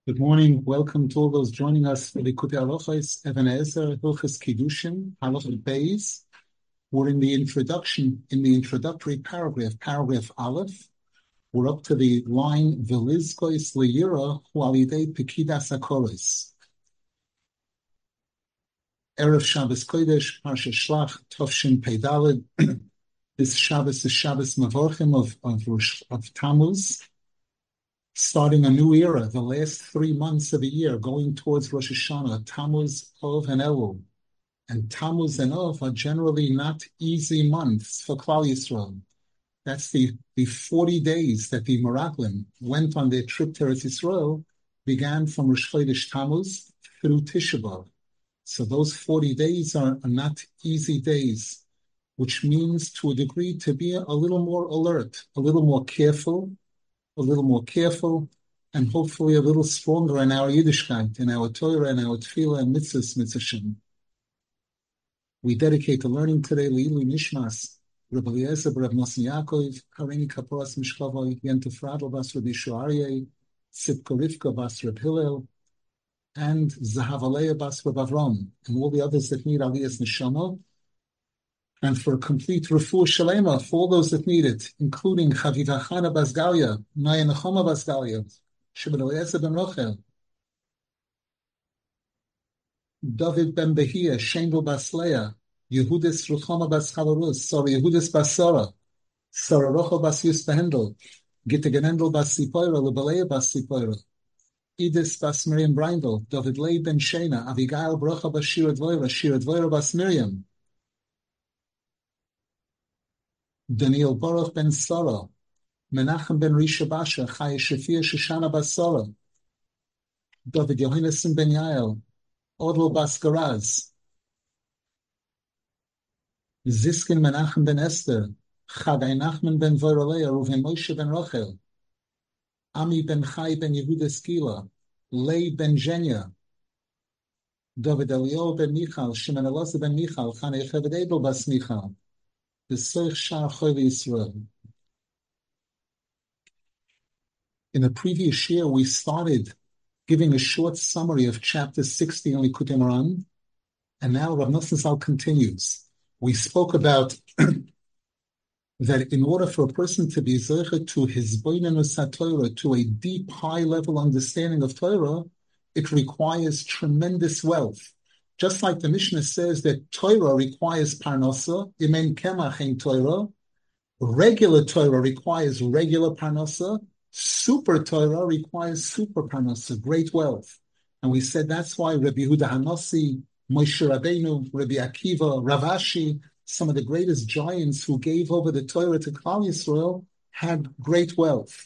Good morning. Welcome to all those joining us for the Likutei Halachos, Even HaEzer, Hilchos Kiddushin, Halachot Beis. We're in the introductory paragraph Aleph. We're up to the line Velizkois Liyira Hu Alidei Pekidas HaKoros. Erev Shabbos Kodesh, Parsha Shlach, Tovshin Peidalid. This Shabbos is Shabbos Mavorchim of Tammuz. Starting a new era, the last 3 months of the year, going towards Rosh Hashanah, Tammuz, Av, and Elul. And Tammuz and Av are generally not easy months for Klal Yisrael. That's the 40 days that the Meraglim went on their trip to Eretz Yisrael, began from Rosh Chodesh Tammuz through Tisha B'Av. So those 40 days are not easy days, which means to a degree to be a little more alert, a little more careful, and hopefully a little stronger in our Yiddishkeit, in our Torah, and our Tefillah and Mitzvahs, Mitzvahim. We dedicate the learning today Leilu Nishmas, Rabbi Eliezer Rav Nosson Yaakov, Harini Kaporas Mishkavoi, Yenta Fradl Bas Rabbi Shuarye, Tzipka Rivka Bas Reb Hillel, and Zahavaleya Bas Reb Avram, and all the others that need Aliyah's Neshama. And for a complete refuah shalema for all those that need it, including Chaviva Chana Bas Galia, Naya Nechama Bas Galia, Shimon Eliezer ben Rochel, David ben Behia, Shendel Bas Leah, Yehudis Ruchama Bas Chalarus, Yehudis Bas Sarah Rochel Bas Yus Behendel, Gitte Genendel Bas Sipoira, Lebeleya Bas Sipoira, Edis Bas Miriam Brindel, David Lei ben Shena, Avigail Brocha Bas Shira Dvoira Bas Miriam, Daniel Baruch ben Sarah, Menachem ben Risha Basha, Chaya Shafir Shoshana Bas Sarah, David Yohaneson ben Yael, Odlo Bas Garaz, Ziskin Menachem ben Esther, Chagai Nachman ben Voraleya, Reuven Moshe ben Rochel, Ami ben Chai ben Yehuda Skila, Lei ben Zhenya, David Eliyahu ben Michal, Shimon Elazar ben Michal, Chana Yocheved Abel Bas Michal, B'Soich Shar Choy Yisrael. In the previous year, we started giving a short summary of chapter 60 in Likutei Moharan, and now Rav Nosson Zal continues. We spoke about that in order for a person to be zeicha to his boinenus HaTorah, to a deep, high-level understanding of Torah, it requires tremendous wealth. Just like the Mishnah says that Torah requires parnasa, imen kemach ein Torah, regular Torah requires regular parnasa, super Torah requires super parnasa, great wealth. And we said that's why Rabbi Yehuda Hanassi, Moshe Rabbeinu, Rabbi Akiva, Rav Ashi, some of the greatest giants who gave over the Torah to Klal Yisrael had great wealth.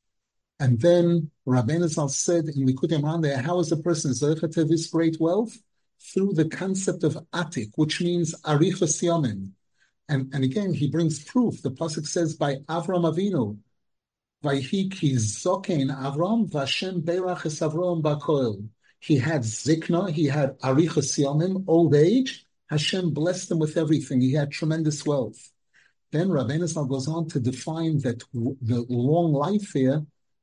And then Rabbeinu Zal said in Likutei Moharan there, how is a person zeicha to this great wealth? Through the concept of atik, which means arichas yamin. And again, he brings proof. The pasuk says by Avram Avinu, Vayhi ki zokein Avram, Vashem berach es Avram bakoil. He had zikna, he had arichas yamin, old age. Hashem blessed him with everything. He had tremendous wealth. Then Rabbeinu Zal goes on to define that the long life here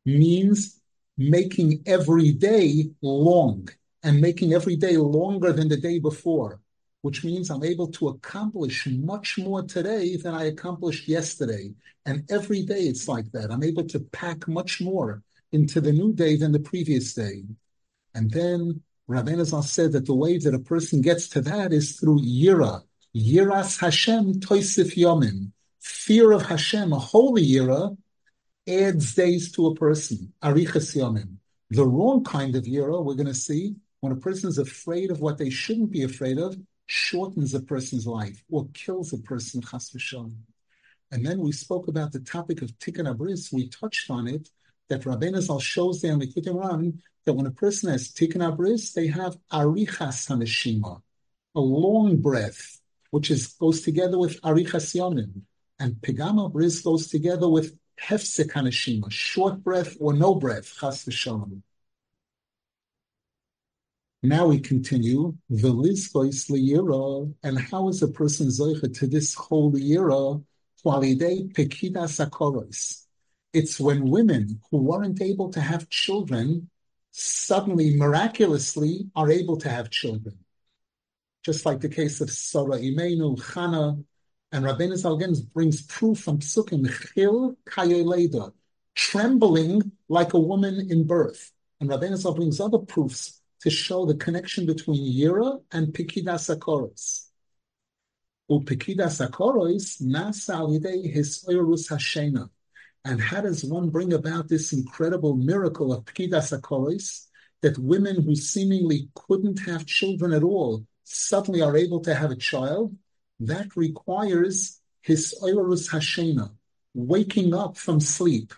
means making every day long, and making every day longer than the day before, which means I'm able to accomplish much more today than I accomplished yesterday. And every day it's like that. I'm able to pack much more into the new day than the previous day. And then Rabbeinu Zal said that the way that a person gets to that is through yira. Yiras Hashem toisif yomim. Fear of Hashem, a holy yira, adds days to a person. Arichas yomim. The wrong kind of yira, we're going to see, when a person is afraid of what they shouldn't be afraid of, shortens a person's life or kills a person, chas v'shalom. And then we spoke about the topic of tikkun abris. We touched on it, that Rabbeinu Zal shows there in Likutei Moharan that when a person has tikkun abris, they have arichas haneshima, a long breath, which goes together with arichas yomim. And pegam abris goes together with hefsek haneshima, short breath or no breath, chas v'shalom. Now we continue, Velizkois liyira, and how is a person zeicha to this whole yira, qualidei pekidas hakoros. It's when women who weren't able to have children suddenly, miraculously, are able to have children. Just like the case of Sarah Imenu, Chana, and Rabbeinu Zalgen brings proof from Psukim, Chil Kayoleda, trembling like a woman in birth. And Rabbeinu Zal brings other proofs to show the connection between Yira and Pikidas Akoros. Upikidas Akoros, Nasa Alidei Hisoyrus Hashena. And how does one bring about this incredible miracle of Pikidas Akoros, that women who seemingly couldn't have children at all suddenly are able to have a child? That requires his Oilus Hashena, waking up from sleep.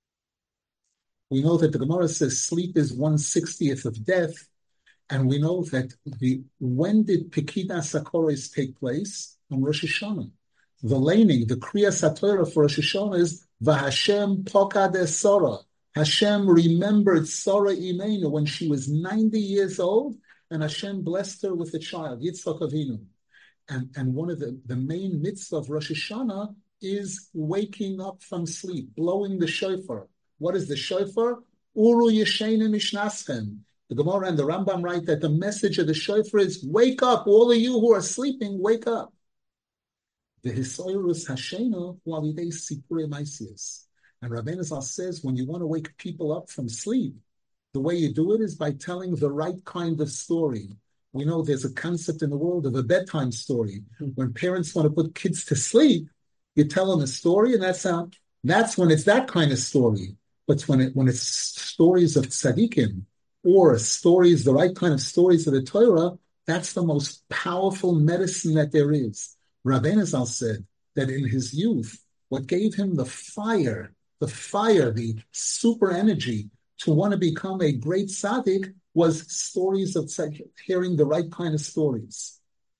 We know that the Gemara says sleep is 1/60th of death, and we know that when did Pikidas Akoros take place? On Rosh Hashanah. The laning, the Kriyas HaTorah for Rosh Hashanah is V'Hashem Pokad Sora. Hashem remembered Sarah Imenu when she was 90 years old, and Hashem blessed her with a child, Yitzchak Avinu. And one of the main mitzvah of Rosh Hashanah is waking up from sleep, blowing the shofar. What is the shofar? Uru Yeshenu Mishnaschem. The Gemara and the Rambam write that the message of the shofar is, wake up, all of you who are sleeping, wake up. The Hisoyrus Hashenu Walidei Sipurei Maisius. And Rabbeinu Zal says, when you want to wake people up from sleep, the way you do it is by telling the right kind of story. We know there's a concept in the world of a bedtime story. When parents want to put kids to sleep, you tell them a story, and that's when it's that kind of story. But when it's stories of tzaddikim, or stories, the right kind of stories of the Torah, that's the most powerful medicine that there is. Rabbeinu Zal said that in his youth, what gave him the fire, the super energy to want to become a great tzaddik was stories of tzaddik, hearing the right kind of stories.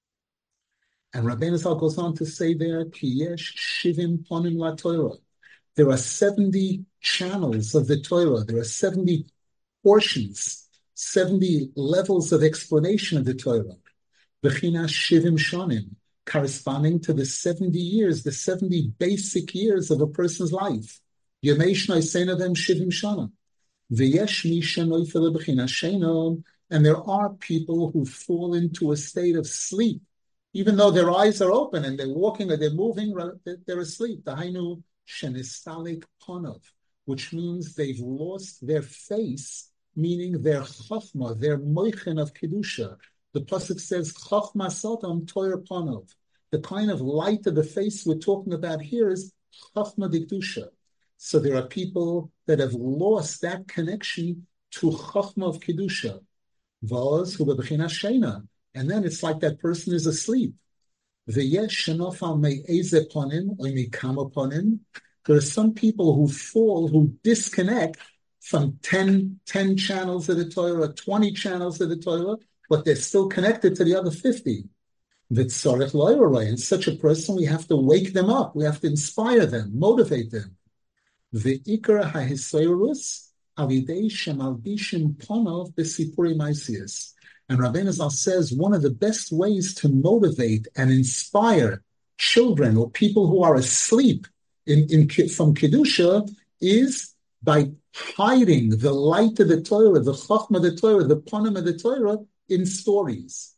And Rabbeinu Zal goes on to say there, Ki yesh shivim ponim la Torah. There are 70 channels of the Torah. There are 70 portions, 70 levels of explanation of the Torah. B'chinas shivim shonim, corresponding to the 70 years, the 70 basic years of a person's life. Yemei shnai seinavem shivim shana. V'yesh mi shenoifel b'chinas shenom, and there are people who fall into a state of sleep, even though their eyes are open and they're walking or they're moving, they're asleep. The hainu shenistalik ponov, which means they've lost their face, meaning their chachma, their moichen of kedusha. The pasuk says, "Chachma sotam toyer panov." The kind of light of the face we're talking about here is chachma dikdusha. So there are people that have lost that connection to chachma of kedusha. Vaz hu b'bechina sheina, and then it's like that person is asleep. V'yesh shenofal me'eze ponim or mikama ponim. There are some people who fall, who disconnect from 10 channels of the Torah, 20 channels of the Torah, but they're still connected to the other 50. V'tzarech lo yorei. And such a person, we have to wake them up. We have to inspire them, motivate them. V'ikar hahisoyrus avidei shemalbishim ponov b'sipurei maisius. And Rabbeinu Zal says one of the best ways to motivate and inspire children or people who are asleep from Kedusha is by hiding the light of the Torah, the Chachma of the Torah, the Ponim of the Torah in stories.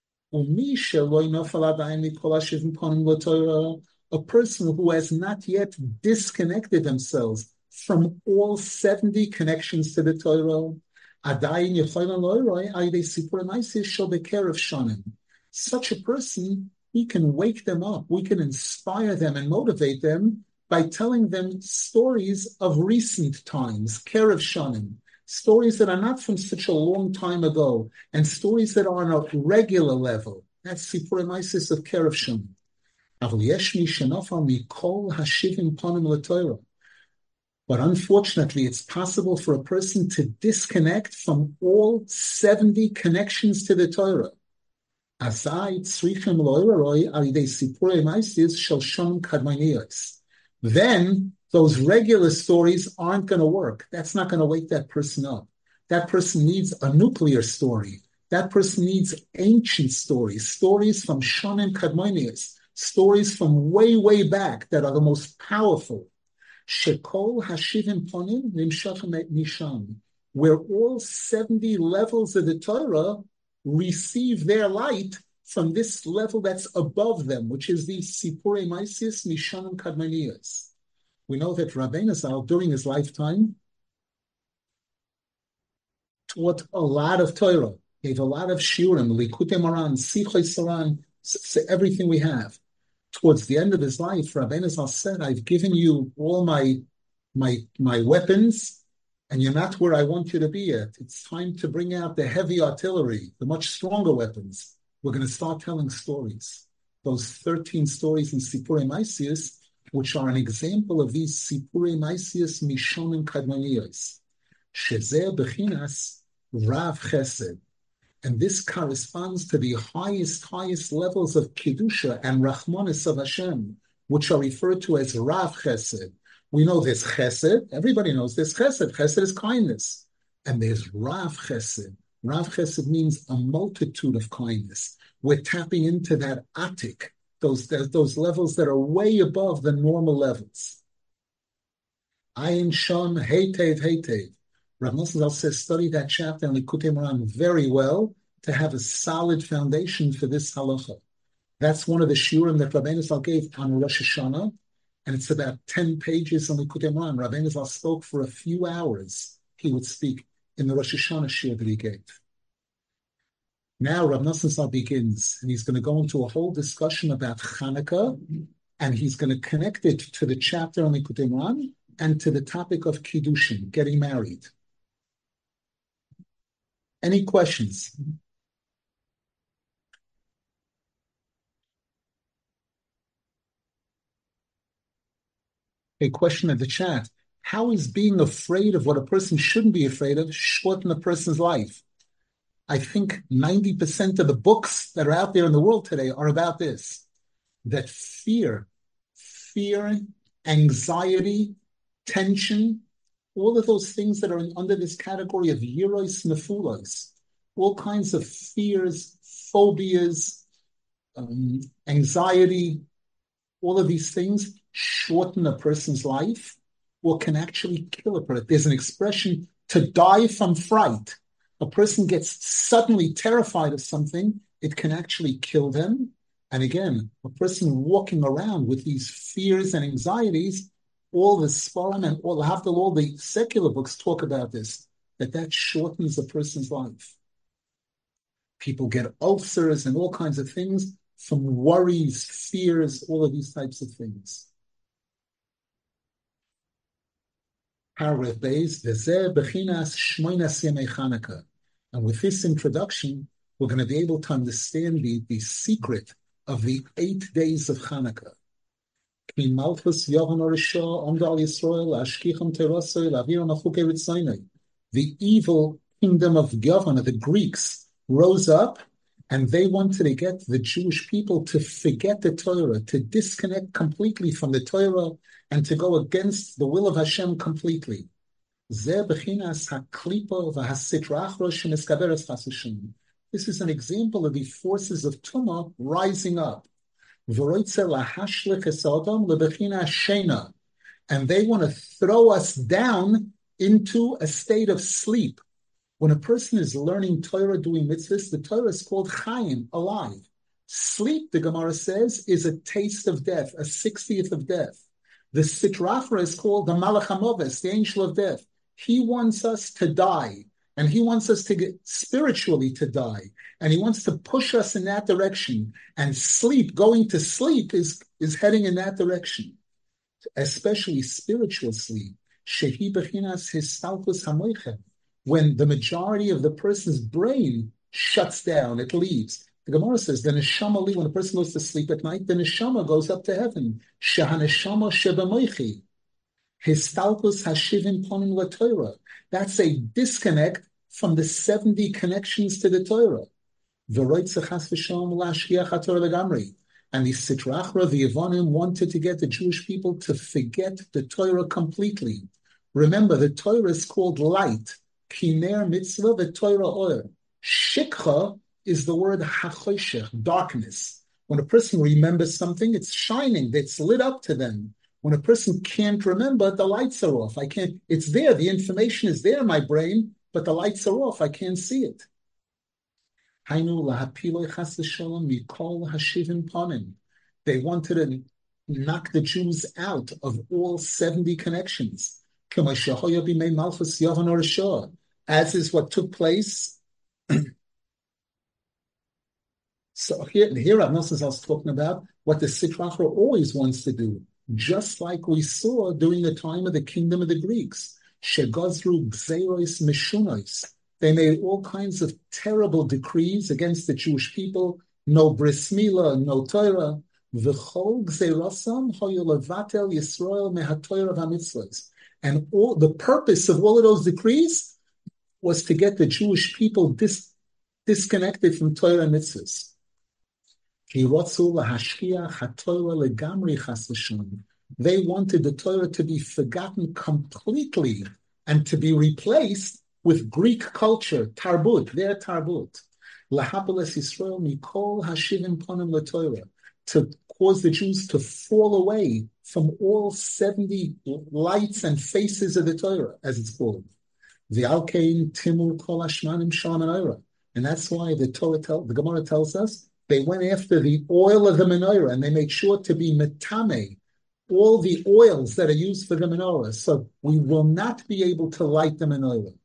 A person who has not yet disconnected themselves from all 70 connections to the Torah, such a person, we can wake them up, we can inspire them and motivate them by telling them stories of recent times, Kerev Shanim, stories that are not from such a long time ago, and stories that are on a regular level. That's Sipurei Maisis of Kerev Shanim. But unfortunately, it's possible for a person to disconnect from all 70 connections to the Torah. Then those regular stories aren't going to work. That's not going to wake that person up. That person needs a nuclear story. That person needs ancient stories, stories from Shonim Kadmonius, stories from way, way back that are the most powerful. Shekol hashivim ponim nimshachem misham. where all 70 levels of the Torah receive their light from this level that's above them, which is the Sipurei Maisis Mishanim Kadmoniyos. We know that Rabbeinu Zal, during his lifetime, taught a lot of Torah, gave a lot of shiurim, Likutei Moharan, Sichos Saran, everything we have. Towards the end of his life, Rabbeinu Zal said, I've given you all my weapons, and you're not where I want you to be yet. It's time to bring out the heavy artillery, the much stronger weapons. We're going to start telling stories. Those 13 stories in Sipurei Maisius, which are an example of these Sipurei Maisius Mishonim Kadmoniyos. Shezeh Bechinas Rav Chesed. And this corresponds to the highest levels of Kedusha and Rachmanis of Hashem, which are referred to as Rav Chesed. We know there's Chesed. Everybody knows there's Chesed. Chesed is kindness. And there's Rav Chesed. Rav Chesed means a multitude of kindness. We're tapping into that Atik, those levels that are way above the normal levels. Ayin Sham Heitev. Rav Nosson Zal says, study that chapter in Likutei Moharan very well to have a solid foundation for this halacha. That's one of the shiurim that Rabbeinu Zal gave on Rosh Hashanah, and it's about 10 pages on Likutei Moharan. Rabbeinu Zal spoke for a few hours. He would speak in the Rosh Hashanah shiur that he gave. Now Rav Nosson Zal begins, and he's going to go into a whole discussion about Chanukah, and he's going to connect it to the chapter on Likutei Moharan and to the topic of Kiddushin, getting married. Any questions? A question in the chat. How is being afraid of what a person shouldn't be afraid of shorten a person's life? I think 90% of the books that are out there in the world today are about this. That fear, anxiety, tension, all of those things that are under this category of yiros nefulos, all kinds of fears, phobias, anxiety, all of these things shorten a person's life or can actually kill a person. There's an expression, to die from fright. A person gets suddenly terrified of something, it can actually kill them. And again, a person walking around with these fears and anxieties, all the Sfarim and all the secular books talk about this, that shortens a person's life. People get ulcers and all kinds of things from worries, fears, all of these types of things. Paragraph Beis, V'zeh Bechinas Shmoinas Yemei Chanukah. And with this introduction, we're going to be able to understand the secret of the 8 days of Chanukah. The evil kingdom of Yavon, the Greeks, rose up, and they wanted to get the Jewish people to forget the Torah, to disconnect completely from the Torah, and to go against the will of Hashem completely. This is an example of the forces of Tumah rising up. And they want to throw us down into a state of sleep. When a person is learning Torah, doing mitzvahs, the Torah is called Chaim, alive. Sleep, the Gemara says, is a taste of death, a 60th of death. The Sitra Achra is called the Malach HaMoves, the angel of death. He wants us to die, and he wants us to get spiritually to die, and he wants to push us in that direction. And sleep, going to sleep, is heading in that direction, especially spiritual sleep. Shehi bechinas histalkus hamoichem, when the majority of the person's brain shuts down, it leaves. The Gemara says, the neshama, when a person goes to sleep at night, the neshama goes up to heaven. Shehaneshama shebamoichi. Histalkus hashivim ponim laTorah. That's a disconnect from the 70 connections to the Torah. And the Sitra Achra, the Yevonim, wanted to get the Jewish people to forget the Torah completely. Remember, the Torah is called light. Kiner mitzvah, the Torah oil. Shikha is the word hachoshech, darkness. When a person remembers something, it's shining, it's lit up to them. When a person can't remember, the lights are off. It's there, the information is there in my brain, but the lights are off. I can't see it. They wanted to knock the Jews out of all 70 connections, as is what took place. So here Rav Nosson is talking about what the Sitra Achra always wants to do, just like we saw during the time of the kingdom of the Greeks. Shegazru Gzeiros Mishunos. They made all kinds of terrible decrees against the Jewish people. No bris milah, no Torah. V'chol gzeirosam hoyu levatel Yisrael mehaTorah v'mitzvos. And all the purpose of all of those decrees was to get the Jewish people disconnected from Torah and mitzvahs. They wanted the Torah to be forgotten completely and to be replaced with Greek culture, tarbut, their tarbut. To cause the Jews to fall away from all 70 lights and faces of the Torah, as it's called. And that's why the Gemara tells us they went after the oil of the menorah and they made sure to be metame, all the oils that are used for the menorah. So we will not be able to light the menorah.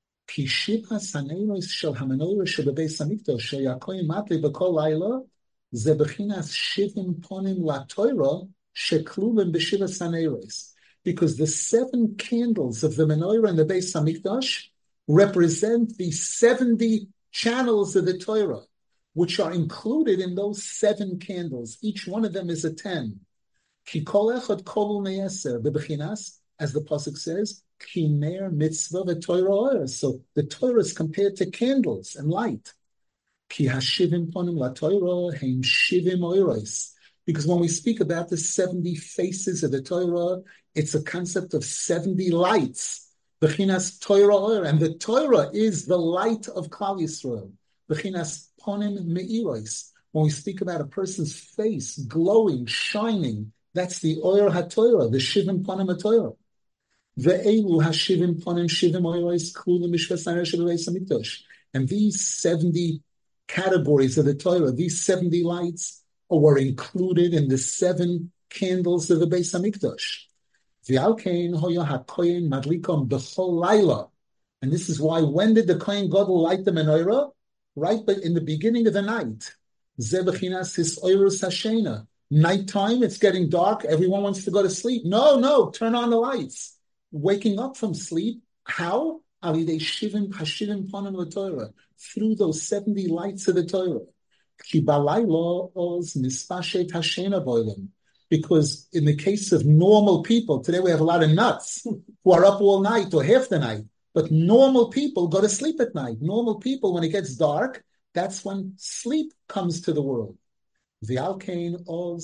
Because the 7 candles of the menorah in the Beis Hamikdash represent the 70 channels of the Torah, which are included in those 7 candles. Each one of them is a 10. Ki kol echad kolu ne'eser, as the pasuk says, ki ner mitzvah v'Torah. So the Torah is compared to candles and light. Ki hashivim ponim la'Torah heim shivim oiros. Because when we speak about the 70 faces of the Torah, it's a concept of 70 lights. B'chinas Torah, and the Torah is the light of Klal Yisrael. B'chinas ponim me'iros. When we speak about a person's face glowing, shining, that's the Oyer HaTorah, the Shivim Ponim HaTorah. Ve'elu hashivim ponim shivim oiros klulim mishkas ha'Beis Hamikdash. And these 70 categories of the Torah, these 70 lights, were included in the 7 candles of the Beis Hamikdash. V'alkein hoya hakoyin madlikom b'chol laila. And this is why, when did the Kohen Gadol light the menorah? Right, but in the beginning of the night. Ze b'chinas his oirus hashena. Nighttime, it's getting dark, everyone wants to go to sleep. No, turn on the lights. Waking up from sleep, how? Alidei shivim hashivim ponim l'Torah, through those 70 lights of the Torah. Ki balaylo oz mispashet hashena boilim. Because in the case of normal people, today we have a lot of nuts who are up all night or half the night. But normal people go to sleep at night. Normal people, when it gets dark, that's when sleep comes to the world. And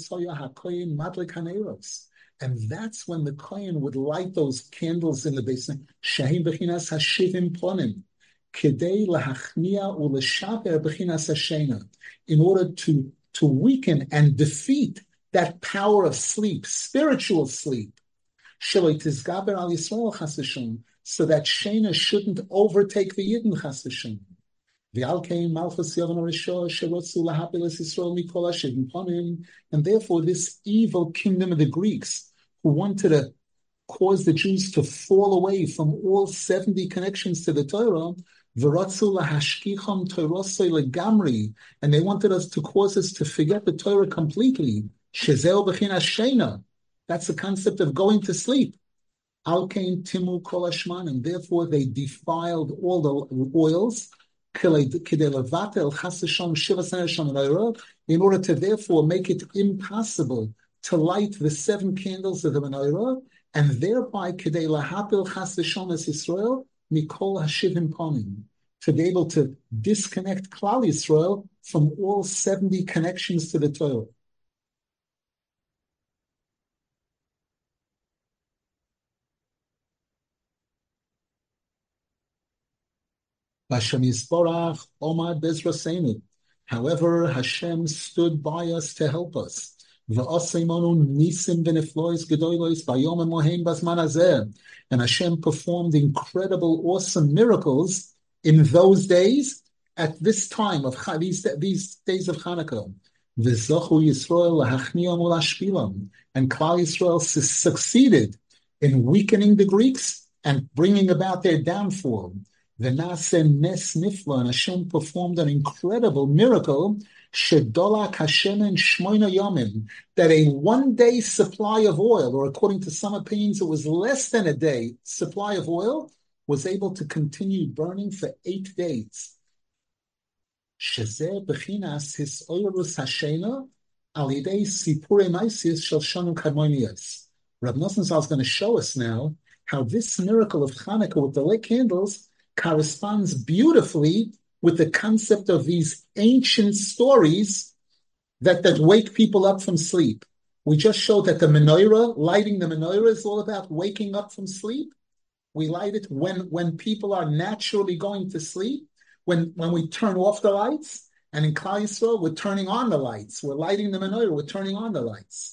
that's when the Kohen would light those candles in the basement. Shahim bechinas hashivim ponim, kedei lahachnia u'leshaper bechinas hashena, in order to weaken and defeat that power of sleep, spiritual sleep. Sheloi tizgaber al Yisrael chas v'shem, so that Shena shouldn't overtake the Yidden chas v'shem. And therefore this evil kingdom of the Greeks, who wanted to cause the Jews to fall away from all 70 connections to the Torah, and they wanted us to cause us to forget the Torah completely. That's the concept of going to sleep. And therefore they defiled all the oils, in order to therefore make it impossible to light the 7 candles of the menorah, and thereby to be able to disconnect Klal Yisrael from all 70 connections to the Torah. However, Hashem stood by us to help us. And Hashem performed incredible, awesome miracles in those days at this time of these days of Hanukkah. And Klal Yisrael succeeded in weakening the Greeks and bringing about their downfall. And Hashem performed an incredible miracle that a 1 day supply of oil, or according to some opinions, it was less than a day supply of oil, was able to continue burning for 8 days. Rav Nosson Zal is going to show us now how this miracle of Hanukkah with the lit candles corresponds beautifully with the concept of these ancient stories that wake people up from sleep. We just showed that the menorah, lighting the menorah, is all about waking up from sleep. We light it when people are naturally going to sleep, when we turn off the lights. And in Klal Yisrael, we're turning on the lights. We're lighting the menorah. We're turning on the lights.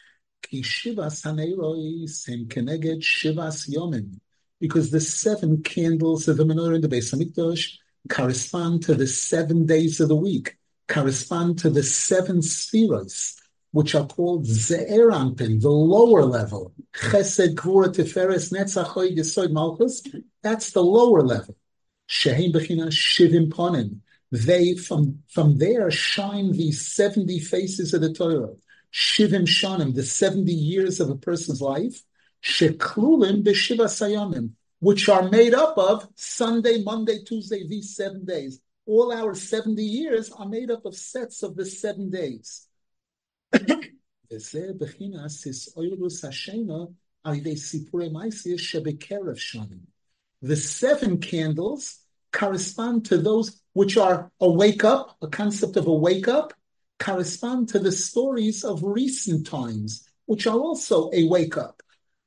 Because the 7 candles of the menorah in the Beis Hamikdash correspond to the 7 days of the week, correspond to the 7 spheros, which are called Ze'er Anpin, the lower level. Chesed, Gvura, Tiferes, Netzach, Hod, Yesod, Malchus. That's the lower level. Shehem Bechina Shivim Ponim. They, from there, shine these 70 faces of the Torah. Shivim Shanim, the 70 years of a person's life. Sheklulim b'Shiva Sayamim, which are made up of Sunday, Monday, Tuesday, these 7 days. All our 70 years are made up of sets of the 7 days. The 7 candles correspond to those which are a wake up, a concept of a wake up, correspond to the stories of recent times, which are also a wake up.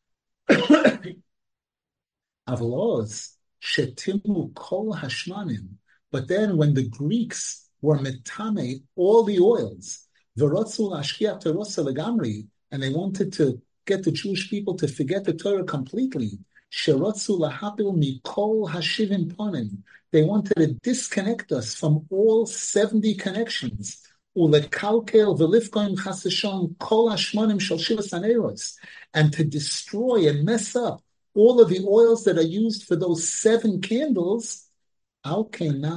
Avlos shetimu kol hashmanim. But then when the Greeks were metame all the oils, v'rotzu lashkiach Torah legamri, and they wanted to get the Jewish people to forget the Torah completely, sherotzu lahapil mikol hashivim ponim, they wanted to disconnect us from all 70 connections. Ulekalkel v'lifkoim chaseshon kol hashmanim shel shivas haneros, and to destroy and mess up all of the oils that are used for those 7 candles. What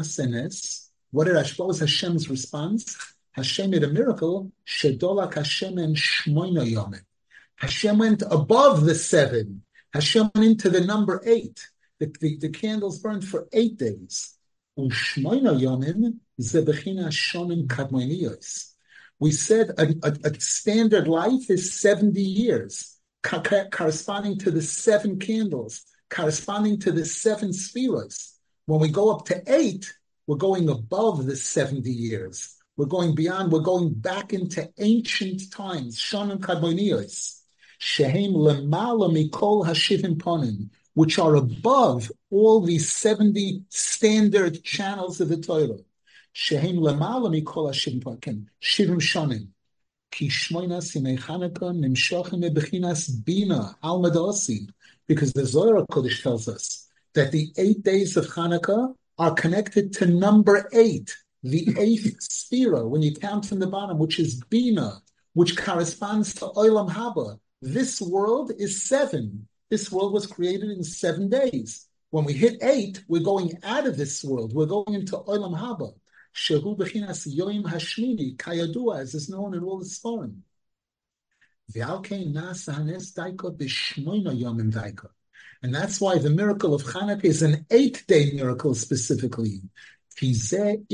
was Hashem's response? Hashem made a miracle. Shedolak Hashem and Shmoina Yomim. Hashem went above the 7. Hashem went into the number 8. The candles burned for 8 days. Ushmoina Yomim zebechina shonim kadmoniyos. We said a standard life is 70 years, corresponding to the 7 candles, corresponding to the 7 spheros. When we go up to 8, we're going above the 70 years. We're going beyond, we're going back into ancient times, shonim kadmoniyos, shehem lemala mikol hashivim ponim, which are above all these 70 standard channels of the Torah. Shehem lemala mikol hashivim ponim, shivim shonim. Ki shmoinas yimei Chanukah nimshachim bechinas bina al madasi, because the Zohar Kodesh tells us that the 8 days of Hanukkah are connected to number 8, the 8th sphere, when you count from the bottom, which is Bina, which corresponds to Olam Haba. This world is 7. This world was created in 7 days. When we hit 8, we're going out of this world. We're going into Olam Haba. Shehu Bechinas Yoim Hashmini, Kayadua, as is known in all the Sforim. V'alkein Nasa Hanes Daika B'Shmoina Yomim Daika. And that's why the miracle of Hanukkah is an 8-day miracle specifically. Because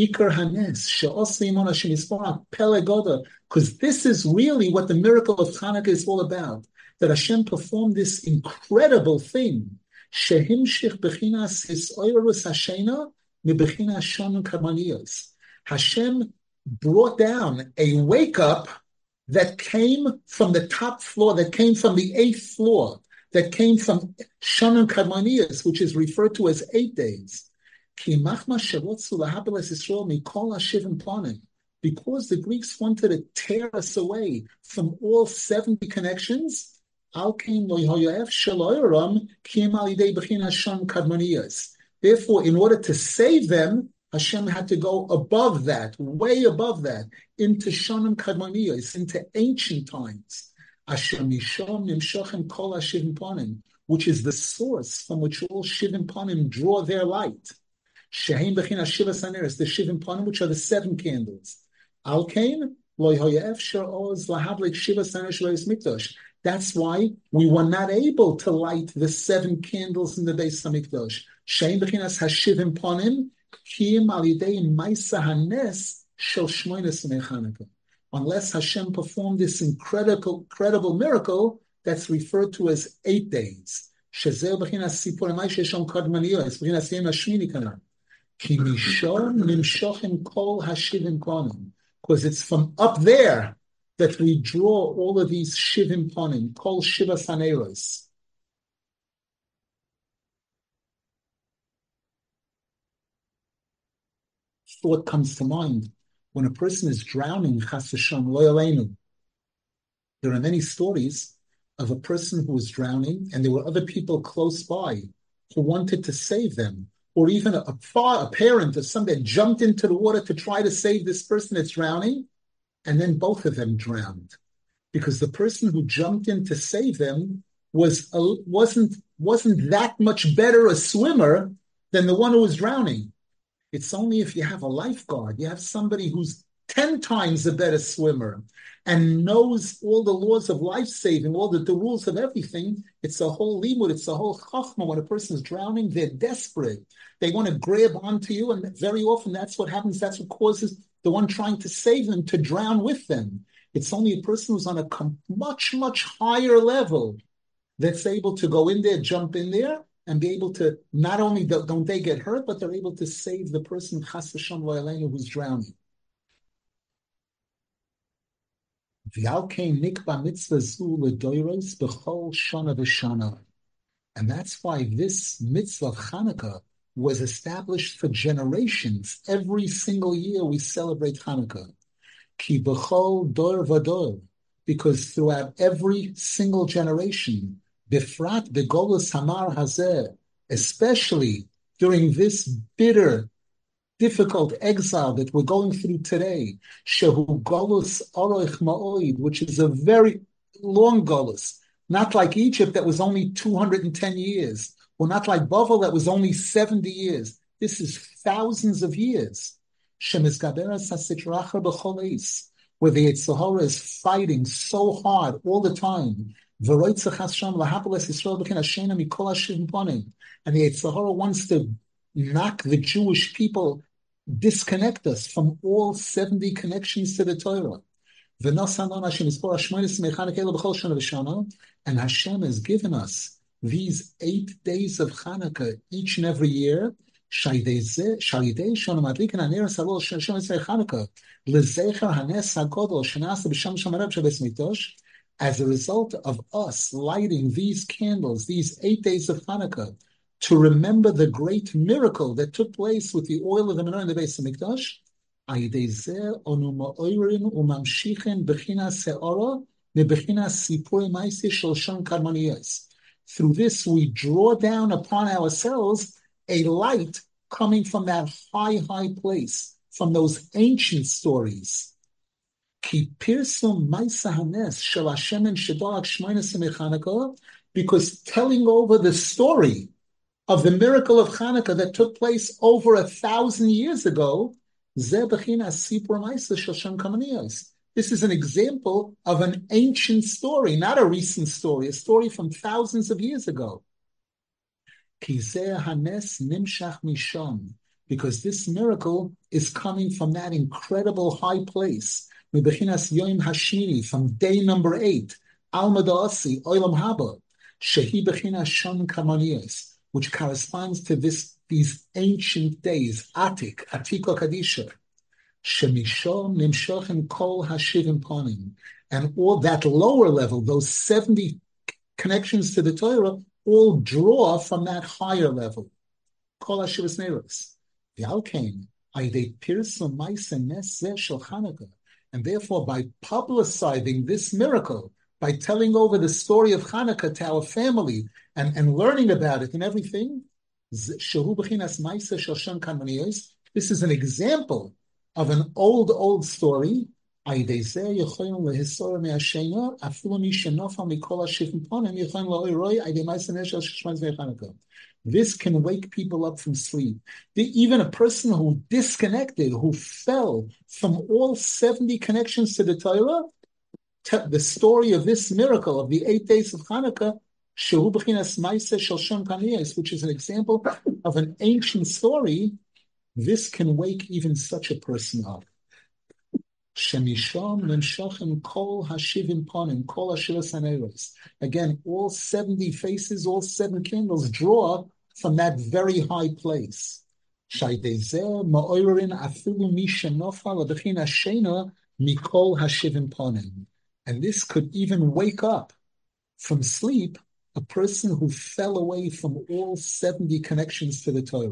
this is really what the miracle of Hanukkah is all about. That Hashem performed this incredible thing. Hashem brought down a wake-up that came from the top floor, that came from the 8th floor, that came from Shanun Kadmoniyos, which is referred to as 8 days. because the Greeks wanted to tear us away from all 70 connections. Therefore, in order to save them, Hashem had to go above that, way above that, into Shonim Kadmoniyos, into ancient times. Which is the source from which all Shivim Panim draw their light. Shehem Bechina Shiva Saneres, the Shivim Panim, which are the 7 candles. Alkain, Lo Hoyef Oz Lahavlik Shiva Saneres Reis Mikdash. That's why we were not able to light the 7 candles in the Beis Hamikdash. Shehem Bechinas Hashivim Panim, Kiyim Alidei Maisa Hanes Shel Shmoynes Chanukah. Unless Hashem performed this incredible miracle that's referred to as 8 days. Because it's from up there that we draw all of these Shivim Panim, Kol Shiva Saneros. Thought comes to mind. When a person is drowning, Chas v'Shalom, Lo Yaleinu, there are many stories of a person who was drowning, and there were other people close by who wanted to save them, or even a parent or somebody jumped into the water to try to save this person that's drowning, and then both of them drowned, because the person who jumped in to save them wasn't that much better a swimmer than the one who was drowning. It's only if you have a lifeguard, you have somebody who's 10 times a better swimmer and knows all the laws of life-saving, all the rules of everything. It's a whole limud, it's a whole chachma. When a person is drowning, they're desperate. They want to grab onto you, and very often that's what happens. That's what causes the one trying to save them to drown with them. It's only a person who's on a much, much higher level that's able to go in there, jump in there, and be able to, not only don't they get hurt, but they're able to save the person, Chas v'Shalom Lo Yaleinu, who's drowning. And that's why this mitzvah of Chanukah was established for generations. Every single year we celebrate Chanukah. Ki b'chol dor v'dor, because throughout every single generation, bifrat begolus hamar hazeh, especially during this bitter, difficult exile that we're going through today, shehu golus oroich ma'oid, which is a very long golus, not like Egypt that was only 210 years, or not like Bavel that was only 70 years. This is thousands of years. Shemizgaberas hasitracha b'chol eis, where the Yetzer Hara is fighting so hard all the time. And the Yetzer Hara wants to knock the Jewish people, disconnect us from all 70 connections to the Torah. And Hashem has given us these 8 days of Chanukah each and every year. As a result of us lighting these candles, these 8 days of Chanukah, to remember the great miracle that took place with the oil of the menorah in the Beis Hamikdash, through this, we draw down upon ourselves a light coming from that high, high place, from those ancient stories. Because telling over the story of the miracle of Chanukah that took place over 1,000 years ago, this is an example of an ancient story, not a recent story, a story from thousands of years ago. Because this miracle is coming from that incredible high place, from day number 8, Alma Da'asi, Olam Haba, Shehi Bechinas Shon Kamoniyos, which corresponds to these ancient days, Atik, Atiko Kadisha, Shemishon Nimshochem Kol Hashivim Panim, and all that lower level, those 70 connections to the Torah, all draw from that higher level. Kol Hashivas Neros. The Alkain, And therefore, by publicizing this miracle, by telling over the story of Hanukkah to our family and learning about it and everything, this is an example of an old story. This can wake people up from sleep. Even a person who disconnected, who fell from all 70 connections to the Torah, the story of this miracle of the 8 days of Hanukkah, which is an example of an ancient story, this can wake even such a person up. Again, all 70 faces, all 7 candles draw from that very high place. And this could even wake up from sleep a person who fell away from all 70 connections to the Torah.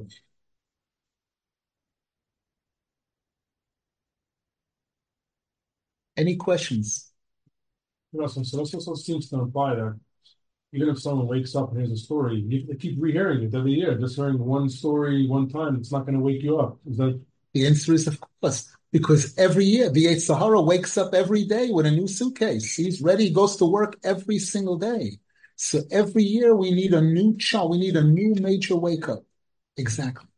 Any questions? So this also seems to imply that even if someone wakes up and hears a story, they keep rehearing it every year. Just hearing one story one time, it's not going to wake you up. Is that? The answer is of course, because every year the Yetzer Hara wakes up every day with a new suitcase. He's ready, he goes to work every single day. So every year we need a new child, we need a new major wake up. Exactly.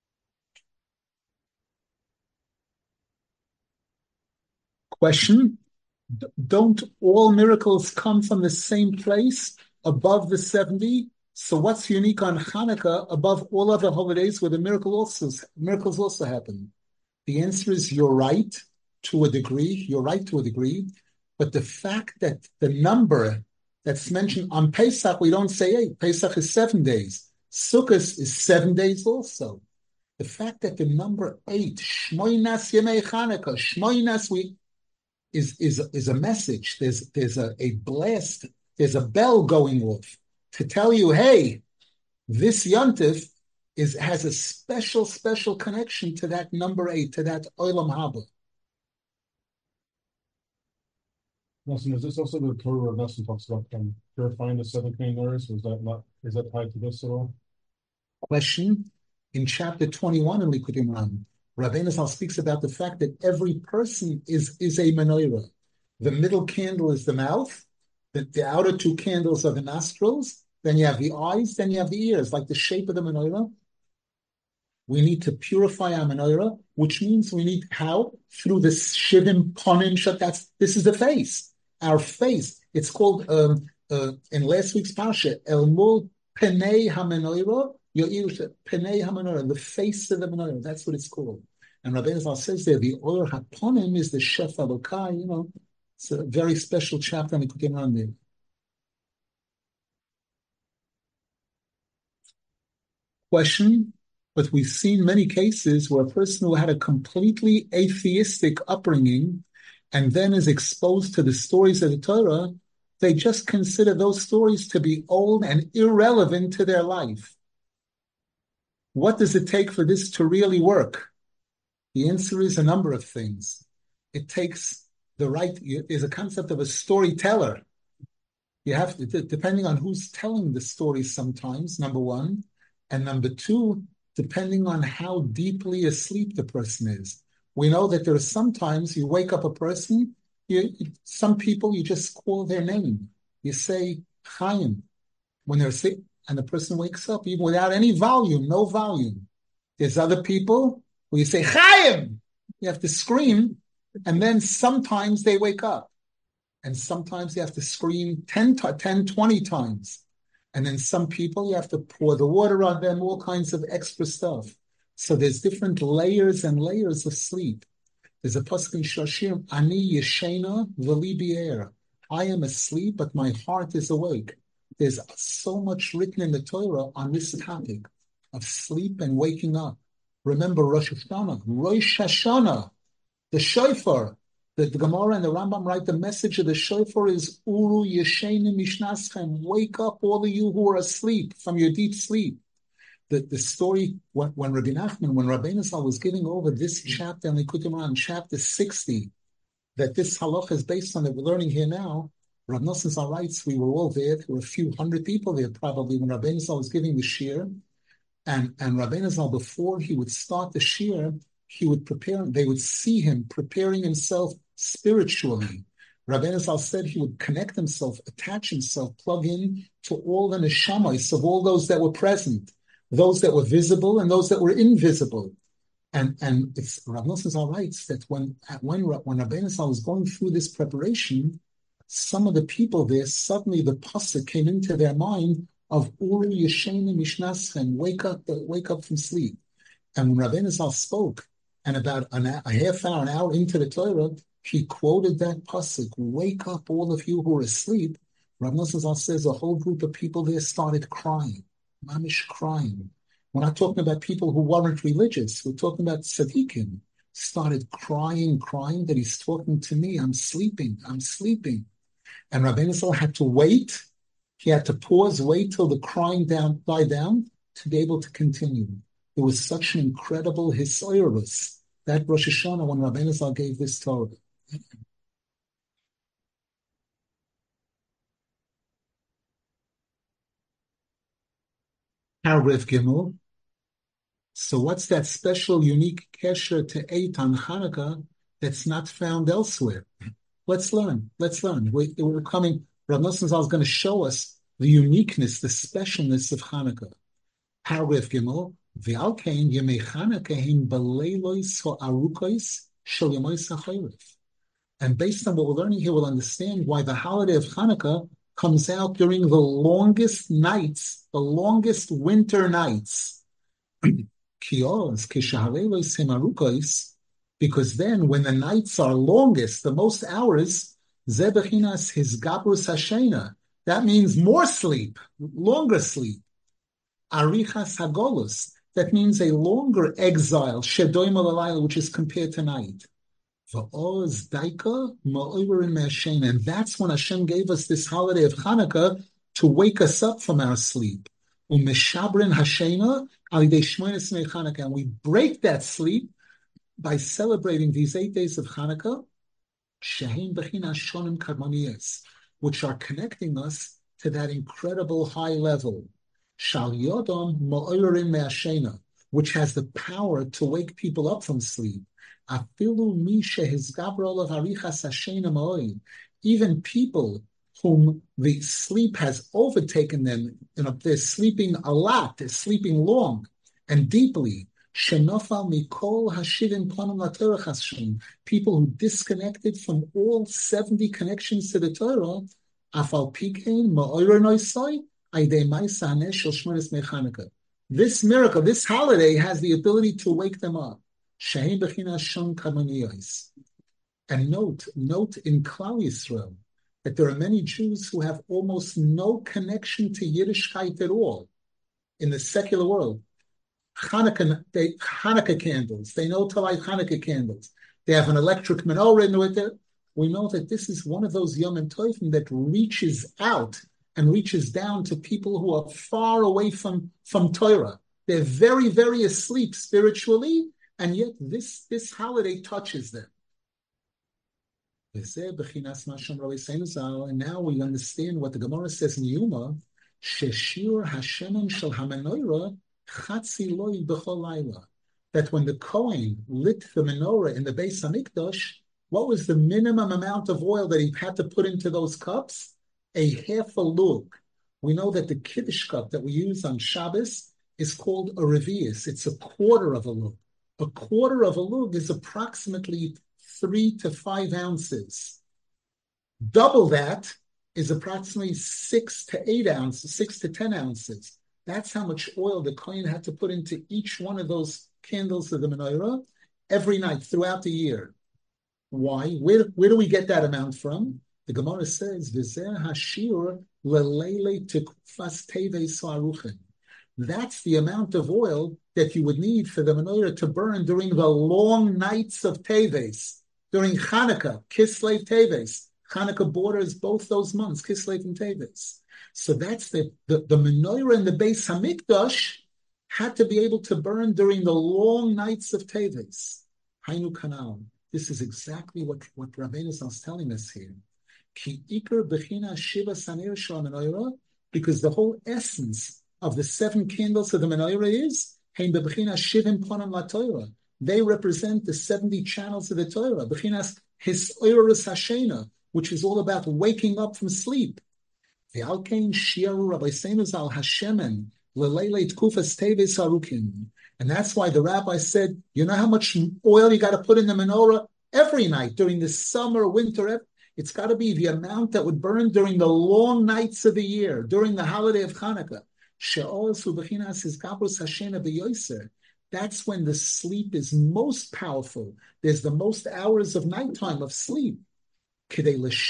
Question: don't all miracles come from the same place above the 70? So what's unique on Hanukkah above all other holidays where the miracles also happen? The answer is you're right to a degree. You're right to a degree. But the fact that the number that's mentioned on Pesach, we don't say 8. Pesach is 7 days. Sukkot is 7 days also. The fact that the number 8, Shmoinas Yemei Chanukah, Shmoinas, is a message. There's a blast. There's a bell going off to tell you, hey, this Yontif has a special connection to that number 8, to that Olam Haba. Nelson, is this also the Torah of Nelson talks about purifying the 7 clean areas? Is that tied to this at all? Question: in chapter 21 in Likutei Moharan, Rabbeinu Zal speaks about the fact that every person is a menorah. The middle candle is the mouth, the outer 2 candles are the nostrils, then you have the eyes, then you have the ears, like the shape of the menorah. We need to purify our menorah, which means we need how? Through the Shivim Ponim Shat. This is the face, our face. It's called, in last week's Parsha, El Mul Penei HaMenorah, Penei HaMenorah, the face of the menorah. That's what it's called. And Rabbeinu Zal says there, the Or HaPonim is the Shef Elokai, it's a very special chapter on the Likutei Moharan there. Question: but we've seen many cases where a person who had a completely atheistic upbringing and then is exposed to the stories of the Torah, they just consider those stories to be old and irrelevant to their life. What does it take for this to really work? The answer is a number of things. It takes there's a concept of a storyteller. You have to, depending on who's telling the story sometimes, number one. And number two, depending on how deeply asleep the person is. We know that there are sometimes you wake up a person, some people you just call their name. You say Chaim when they're asleep, and the person wakes up even without any volume, no volume. There's other people where you say Chaim, you have to scream, and then sometimes they wake up. And sometimes you have to scream 10, 20 times. And then some people, you have to pour the water on them, all kinds of extra stuff. So there's different layers and layers of sleep. There's a pasuk in Shloshim, Ani yeshena v'li bi'er. I am asleep, but my heart is awake. There's so much written in the Torah on this topic of sleep and waking up. Remember Rosh Hashanah, the shofar. The Gemara and the Rambam write the message of the shofar is Uru Yeshenu Mishnaschem. Wake up, all of you who are asleep from your deep sleep. the story when Rabbi Nachman, when Rabbeinu Zal was giving over this chapter in Likutei Moharan, chapter 60, that this halacha is based on that we're learning here now. Rav Nosson Zal writes, we were all there. There were a few hundred people there probably when Rabbeinu Zal was giving the shir. And Rabbeinu Zal, before he would start the shir, he would prepare, they would see him preparing himself spiritually. Rabbeinu Zal said he would connect himself, attach himself, plug in to all the neshamas of all those that were present, those that were visible and those that were invisible. And it's Rav Nosson Zal writes that when Rabbeinu Zal was going through this preparation, some of the people there, suddenly the pasuk came into their mind of Uri Yeshenu Mishnaschem, wake up from sleep. And when Rabbeinu Zal spoke, and about a half hour, an hour into the Torah, he quoted that pasuk, wake up all of you who are asleep. Rav Nosson Zal says a whole group of people there started crying, mamish crying. We're not talking about people who weren't religious. We're talking about tzaddikim. Started crying that he's talking to me. I'm sleeping. And Rabbeinu Zal had to wait. He had to pause, wait till the crying died down to be able to continue. It was such an incredible hisoirus that Rosh Hashanah when Rabbeinu Zal gave this Torah. Paragraph Gimel. So what's that special, unique kesher to Eitan Hanukkah that's not found elsewhere? Let's learn. We're coming. Rav Nosson Zal is going to show us the uniqueness, the specialness of Hanukkah. Paragraph Gimel. V'alkein yemei Hanukkah hin beleilos ha'arukos shel yemos ha'choref. And based on what we're learning here, we'll understand why the holiday of Hanukkah comes out during the longest nights, the longest winter nights. Because then when the nights are longest, the most hours, zebechinas hisgabrus hashena. That means more sleep, longer sleep. Arichas hagolus. That means a longer exile, shedoim alayla, which is compared to night. V'oz daika ma'oiverin me'ashen. And that's when Hashem gave us this holiday of Hanukkah to wake us up from our sleep. Umeshabrin hashena alidei shmoynes mei Hanukkah. And we break that sleep by celebrating these 8 days of Hanukkah, shehein b'chinas shonim kadmoniyos, which are connecting us to that incredible high level. Shal yodom ma'oiverin me'ashena, which has the power to wake people up from sleep. Afilu mi shehizgabra olav harichas hashena ma'oid. Even people whom the sleep has overtaken them, they're sleeping a lot, they're sleeping long and deeply. Shenofal mikol hashivim panim laTorah chashem. People who disconnected from all 70 connections to the Torah. Afal pikein ma'orer noisai aydei ma'isa haneh shel shmones mei Chanukah. This miracle, this holiday, has the ability to wake them up. Shehein b'chinas shon kamoniyos. And note in Klal Yisrael that there are many Jews who have almost no connection to Yiddishkeit at all in the secular world. Hanukkah candles. They know to light Hanukkah candles. They have an electric menorah in it. We know that this is one of those Yom Tovim that reaches out and reaches down to people who are far away from Torah. They're very, very asleep spiritually, and yet this holiday touches them. And now we understand what the Gemara says in Yuma, Sheshir Hashem Shel HaMenorah that when the Kohen lit the menorah in the Beis Hamikdash, what was the minimum amount of oil that he had to put into those cups? A half a lug. We know that the Kiddush cup that we use on Shabbos is called a revius. It's a quarter of a lug. A quarter of a lug is approximately 3 to 5 ounces. Double that is approximately 6 to 8 ounces, 6 to 10 ounces. That's how much oil the Kohen had to put into each one of those candles of the menorah every night throughout the year. Why? Where do we get that amount from? The Gemara says, "V'zeh hashir leleile tekufas teves ha'aruchen." That's the amount of oil that you would need for the menorah to burn during the long nights of Teves, during Hanukkah, Kislev Teves. Hanukkah borders both those months, Kislev and Teves. So that's the menorah in the Beis Hamikdash had to be able to burn during the long nights of Teves. Hainu Kanal. This is exactly what Rabbeinu is telling us here. Ki Iker Bechina Shiva Sanir Shal Menorah, because the whole essence of the 7 candles of the menorah is Hein Bechina Shivim Ponim LaTorah. They represent the 70 channels of the Torah. Bechinas Hisoirus Hashena, which is all about waking up from sleep. The Alkein Shiaru Rabbi Seinus al Hashemen Lelele Tkufas Teves Harukin. And that's why the rabbi said, you know how much oil you got to put in the menorah every night during the summer, winter. It's got to be the amount that would burn during the long nights of the year, during the holiday of Hanukkah. That's when the sleep is most powerful. There's the most hours of nighttime of sleep. So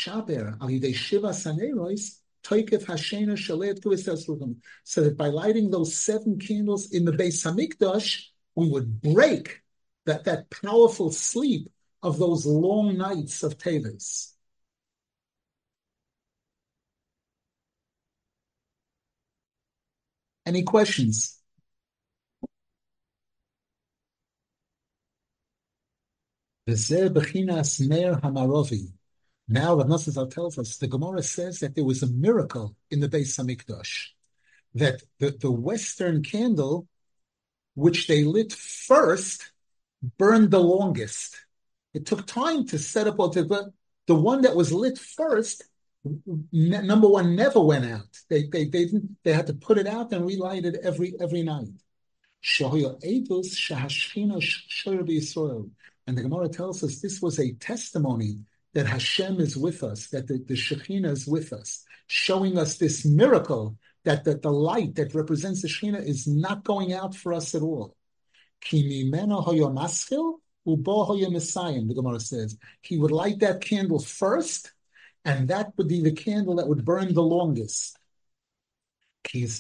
that by lighting those 7 candles in the Beis Hamikdash, we would break that powerful sleep of those long nights of Teves. Any questions? Now Rav Nosson Zal tells us, the Gemara says that there was a miracle in the Beis Hamikdash, that the western candle, which they lit first, burned the longest. It took time to set up all the one that was lit first, number one, never went out. They had to put it out and relight it every night. And the Gemara tells us this was a testimony that Hashem is with us, that the Shekhinah is with us, showing us this miracle that the light that represents the Shekhinah is not going out for us at all. The Gemara says he would light that candle first, and that would be the candle that would burn the longest. Because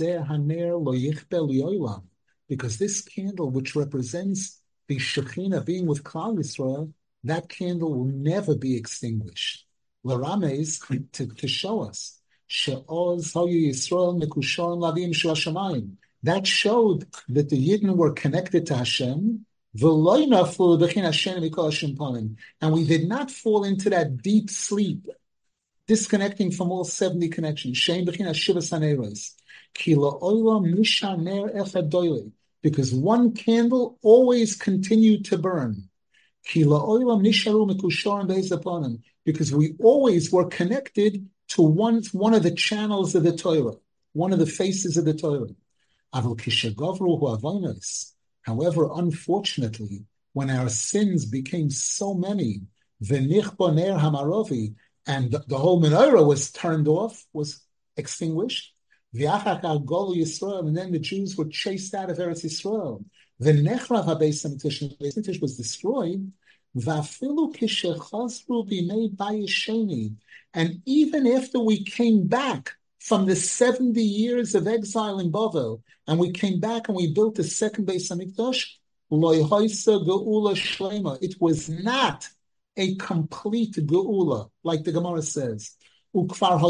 this candle, which represents the Shekhinah being with Klal Yisrael, that candle will never be extinguished. L'rameis, to show us. That showed that the Yidden were connected to Hashem, and we did not fall into that deep sleep, disconnecting from all 70 connections. Because one candle always continued to burn. Because we always were connected to one of the channels of the Torah, one of the faces of the Torah. However, unfortunately, when our sins became so many, and the whole menorah was turned off, was extinguished, and then the Jews were chased out of Eretz Yisrael. The Nechrav HaBeis Hamikdash was destroyed. And even after we came back from the 70 years of exile in Bavel, and we came back and we built the second Beis Hamikdash, it was not a complete geula, like the Gemara says. And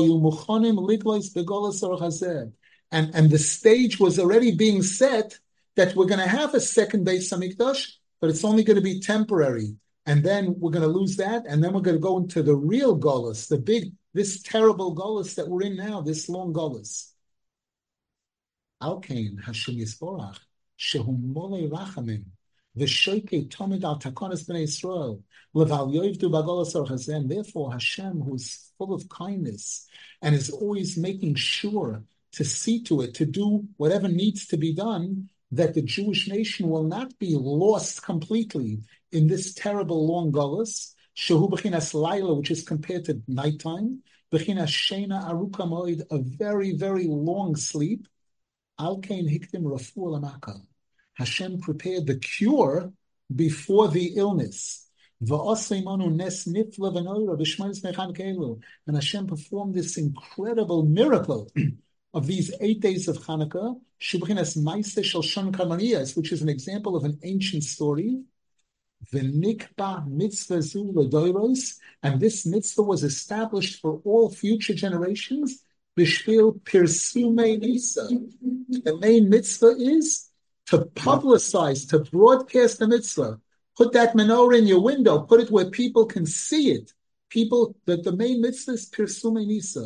the stage was already being set that we're going to have a second Beis Hamikdash, but it's only going to be temporary. And then we're going to lose that, and then we're going to go into the real Golus, this terrible Golus that we're in now, this long Golus. Alkein Hashem Yisborach, Shehu Molei Rachamim, V'Shoikei Tomid Al Takonis Bnei Yisrael, Leval Yoivdu Bagolus Or Hazem. Therefore, Hashem, who is full of kindness and is always making sure to see to it, to do whatever needs to be done, that the Jewish nation will not be lost completely in this terrible long Golus, Shehu B'chinas Laila, which is compared to nighttime, B'chinas Shena Aruka Moed, a very, very long sleep. Alkein Hikdim Rafu Lamaka. Hashem prepared the cure before the illness. And Hashem performed this incredible miracle of these 8 days of Hanukkah, which is an example of an ancient story. And this mitzvah was established for all future generations. The main mitzvah is to publicize, to broadcast the mitzvah. Put that menorah in your window. Put it where people can see it. People, that the main mitzvah is Pirsume Nisa.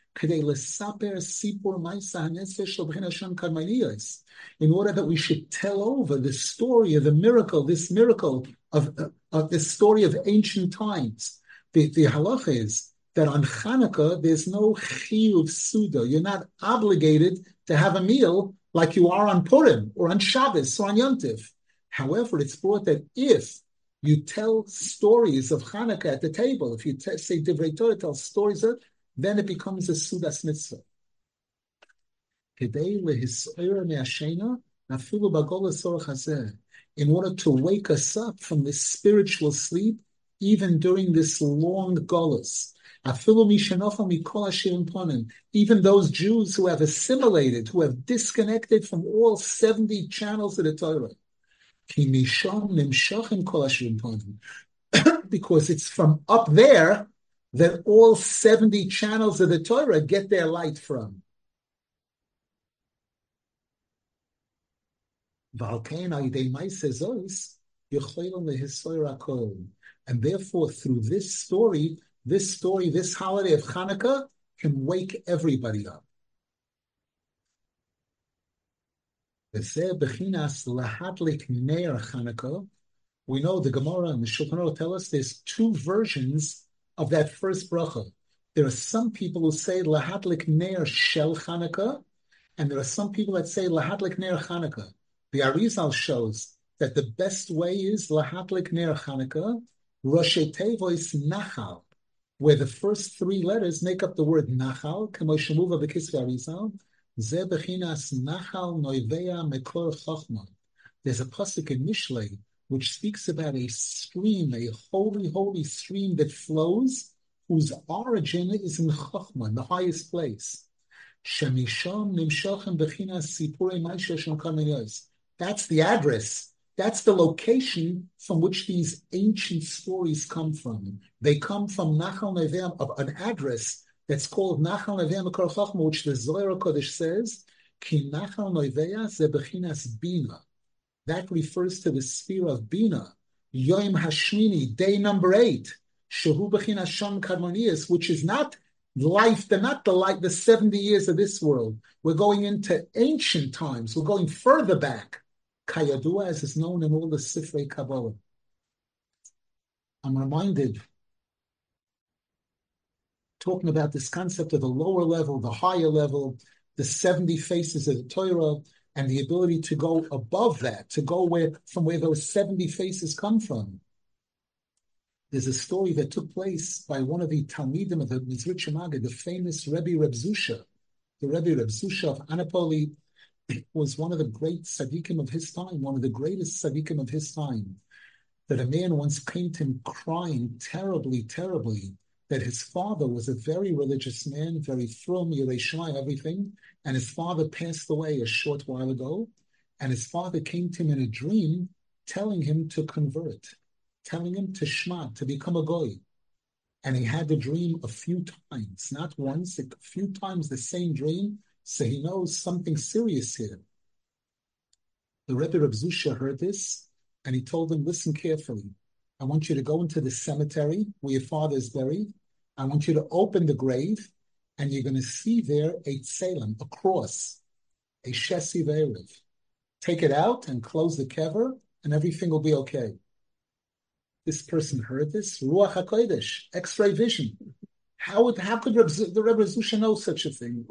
In order that we should tell over the story of the miracle, this miracle of this story of ancient times. The halacha is that on Hanukkah, there's no chiyuv suda. You're not obligated to have a meal like you are on Purim or on Shabbos or on Yom Tov. However, it's brought that if you tell stories of Hanukkah at the table, if you say Divrei Torah, tell stories of, then it becomes a sudas mitzvah. In order to wake us up from this spiritual sleep, even during this long golus. Even those Jews who have assimilated, who have disconnected from all 70 channels of the Torah. Because it's from up there that all 70 channels of the Torah get their light from. And therefore, through this story, this holiday of Hanukkah can wake everybody up. We know the Gemara and the Shulchan Aruch tell us there's two versions of that first bracha. There are some people who say Lahadlik Ner Shel Hanukkah, and there are some people that say Lahadlik Ner Hanukkah. The Arizal shows that the best way is Lahadlik Ner Hanukkah, Roshei Tevois Nachal, where the first three letters make up the word Nachal, Kemo Shemuva B'Kisvei Arizal, Ze Bechinas Nachal Noivea Mekor Chochma. There's a pasuk in Mishlei which speaks about a stream, a holy, holy stream that flows, whose origin is in Chochma, the highest place. Shemisham Nimshochem Bechinas Sipurei Maisha Shem Karmenos. That's the address. That's the location from which these ancient stories come from. They come from Nachal Neveh, an address that's called Nachal Neveh Mekor Chochma, which the Zohar Kodesh says, Ki Nachal Neveh ze Bechinas Bina. That refers to the sphere of Bina. Yom Hashmini, day number 8, Shehu Bechinas Shon Kadmonius, which is not life, the 70 years of this world. We're going into ancient times. We're going further back. Kayadua, as is known in all the Sifrei Kabbalah. I'm reminded, talking about this concept of the lower level, the higher level, the 70 faces of the Torah, and the ability to go above that, to go from where those 70 faces come from. There's a story that took place by one of the Talmidim of the Mizritch Maggid, the famous Rebbe Reb Zusha. The Rebbe Reb Zusha of Anapoli was one of the great tzaddikim of his time, one of the greatest tzaddikim of his time, that a man once came to him crying terribly, terribly, that his father was a very religious man, very frum, Yirei Shamayim, everything, and his father passed away a short while ago, and his father came to him in a dream telling him to convert, telling him to shma, to become a goy. And he had the dream a few times, not once, a few times the same dream, so he knows something serious here. The Rebbe Reb Zusha heard this, and he told him, listen carefully. I want you to go into the cemetery where your father is buried. I want you to open the grave, and you're going to see there a tselem, a cross, a shesi ve'erev. Take it out and close the kever, and everything will be okay. This person heard this, Ruach HaKodesh, X-ray vision. How could the Rebbe Zusha know such a thing?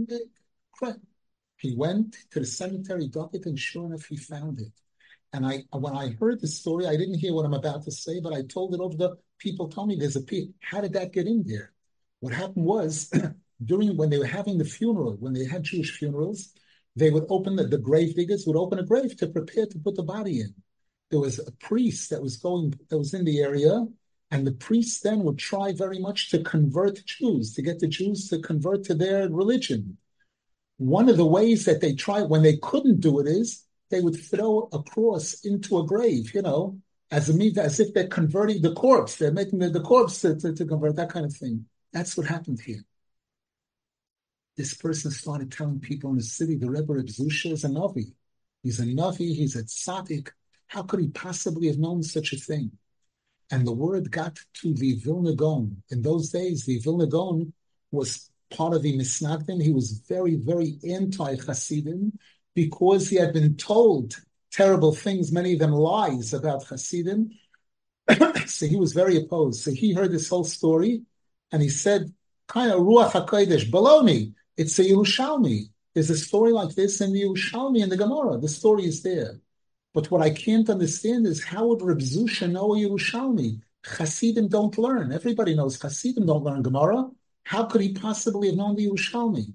He went to the cemetery, dug it, and sure enough, he found it. And when I heard the story, I didn't hear what I'm about to say, but I told it over the people told me there's a pit. How did that get in there? What happened was, when they were having the funeral, when they had Jewish funerals, they would open, the grave diggers would open a grave to prepare to put the body in. There was a priest that was in the area, and the priest then would try very much to convert Jews, to get the Jews to convert to their religion. One of the ways that they tried, when they couldn't do it, is they would throw a cross into a grave, as if they're converting the corpse. They're making the corpse to convert, that kind of thing. That's what happened here. This person started telling people in the city, the Rebbe Reb Zusha is a Navi. He's a Navi, he's a tzaddik. How could he possibly have known such a thing? And the word got to the Vilna Gaon. In those days, the Vilna Gaon was part of the Misnagdim. He was very, very anti-Hasidim because he had been told terrible things, many of them lies about Hasidim. So he was very opposed. So he heard this whole story and he said, kind of Ruach HaKodesh, baloney. It's a Yerushalmi. There's a story like this in the Yerushalmi and the Gemara. The story is there. But what I can't understand is how would Reb Zusha know a Yerushalmi? Hasidim don't learn. Everybody knows Hasidim don't learn Gemara. How could he possibly have known the Yerushalmi?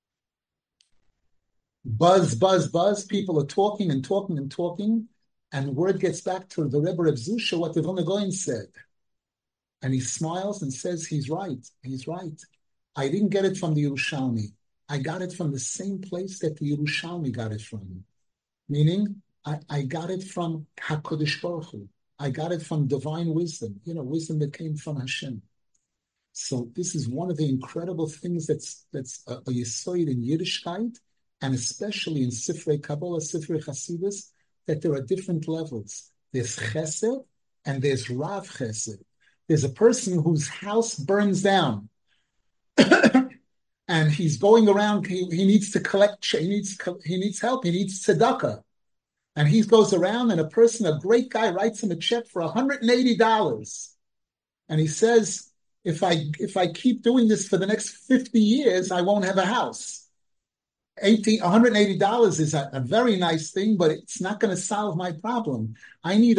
Buzz, buzz, buzz. People are talking and talking and talking. And word gets back to the Rebbe Reb Zusha what the Vilna Gaon said. And he smiles and says, he's right. He's right. I didn't get it from the Yerushalmi. I got it from the same place that the Yerushalmi got it from. Meaning, I got it from HaKadosh Baruch Hu. I got it from divine wisdom, wisdom that came from Hashem. So this is one of the incredible things that's a yesod in Yiddishkeit, and especially in Sifrei Kabbalah, Sifrei Hasidus, that there are different levels. There's Chesed and there's Rav Chesed. There's a person whose house burns down, and he's going around. He needs to collect. He needs help. He needs tzedakah. And he goes around and a great guy writes him a check for $180. And he says, if I keep doing this for the next 50 years, I won't have a house. $180 is a very nice thing, but it's not going to solve my problem. I need